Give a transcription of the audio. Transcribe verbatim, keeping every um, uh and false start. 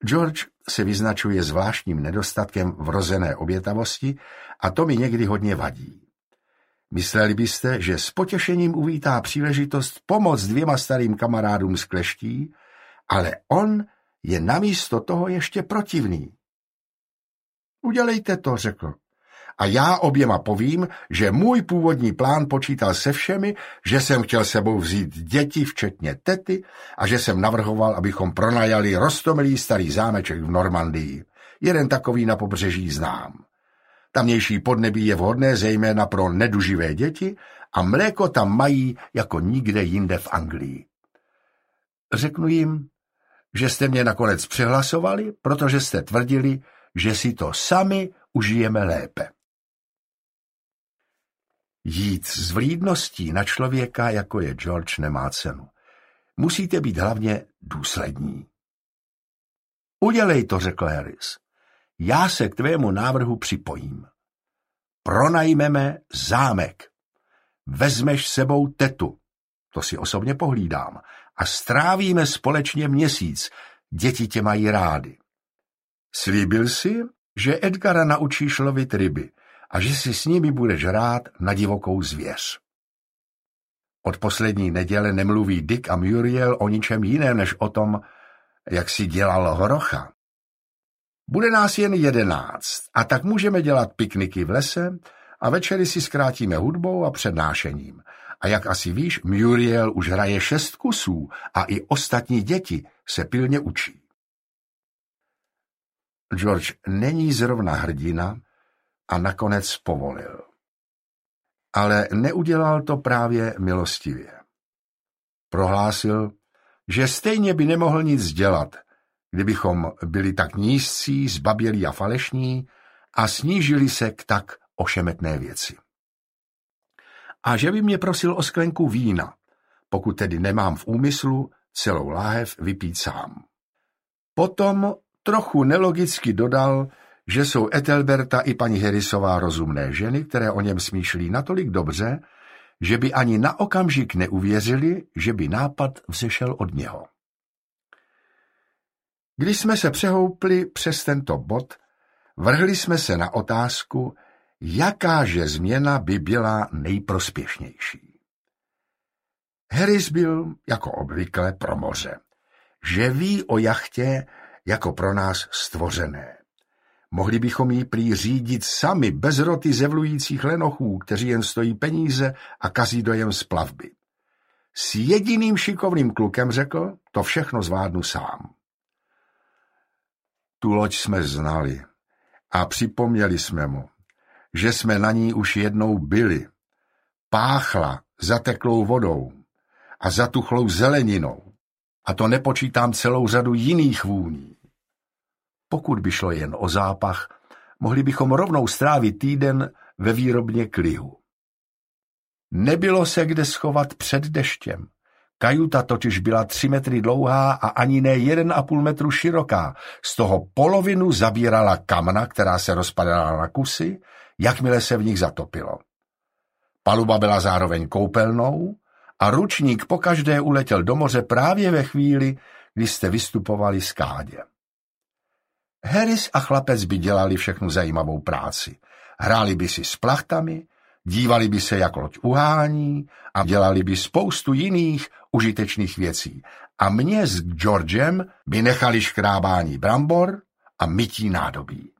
George se vyznačuje zvláštním nedostatkem vrozené obětavosti a to mi někdy hodně vadí. Mysleli byste, že s potěšením uvítá příležitost pomoct dvěma starým kamarádům z kleští, ale on je namísto toho ještě protivný. Udělejte to, řekl. A já oběma povím, že můj původní plán počítal se všemi, že jsem chtěl sebou vzít děti, včetně tety, a že jsem navrhoval, abychom pronajali roztomilý starý zámeček v Normandii. Jeden takový na pobřeží znám. Tamnější podnebí je vhodné zejména pro neduživé děti a mléko tam mají jako nikde jinde v Anglii. Řeknu jim, že jste mě nakonec přehlasovali, protože jste tvrdili, že si to sami užijeme lépe. Jít s vlídností na člověka, jako je George, nemá cenu. Musíte být hlavně důslední. Udělej to, řekl Harris. Já se k tvému návrhu připojím. Pronajmeme zámek. Vezmeš sebou tetu, to si osobně pohlídám, a strávíme společně měsíc. Děti tě mají rády. Slíbil si, že Edgara naučíš lovit ryby a že si s nimi budeš hrát na divokou zvěř. Od poslední neděle nemluví Dick a Muriel o ničem jiném, než o tom, jak si dělal horocha. Bude nás jen jedenáct a tak můžeme dělat pikniky v lese a večery si zkrátíme hudbou a přednášením. A jak asi víš, Muriel už hraje šest kusů a i ostatní děti se pilně učí. George není zrovna hrdina a nakonec povolil. Ale neudělal to právě milostivě. Prohlásil, že stejně by nemohl nic dělat, kdybychom byli tak nízcí, zbabělí a falešní a snížili se k tak ošemetné věci. A že by mě prosil o sklenku vína, pokud tedy nemám v úmyslu celou láhev vypít sám. Potom trochu nelogicky dodal, že jsou Ethelberta i paní Harrisová rozumné ženy, které o něm smýšlí natolik dobře, že by ani na okamžik neuvěřili, že by nápad vzešel od něho. Když jsme se přehoupli přes tento bod, vrhli jsme se na otázku, jakáže změna by byla nejprospěšnější. Harris byl, jako obvykle, pro moře, že ví o jachtě jako pro nás stvořené. Mohli bychom ji prý řídit sami, bez roty zevlujících lenochů, kteří jen stojí peníze a kazí dojem z plavby. S jediným šikovným klukem, řekl, to všechno zvládnu sám. Tu loď jsme znali a připomněli jsme mu, že jsme na ní už jednou byli. Páchla zateklou vodou a zatuchlou zeleninou, a to nepočítám celou řadu jiných vůní. Pokud by šlo jen o zápach, mohli bychom rovnou strávit týden ve výrobně klihu. Nebylo se kde schovat před deštěm. Kajuta totiž byla tři metry dlouhá a ani ne jeden a půl metru široká, z toho polovinu zabírala kamna, která se rozpadala na kusy, jakmile se v nich zatopilo. Paluba byla zároveň koupelnou a ručník pokaždé uletěl do moře právě ve chvíli, kdy jste vystupovali z kádě. Harris a chlapec by dělali všechnu zajímavou práci. Hráli by si s plachtami, dívali by se, jak loď uhání a dělali by spoustu jiných užitečných věcí. A mě s Georgem by nechali škrábání brambor a mytí nádobí.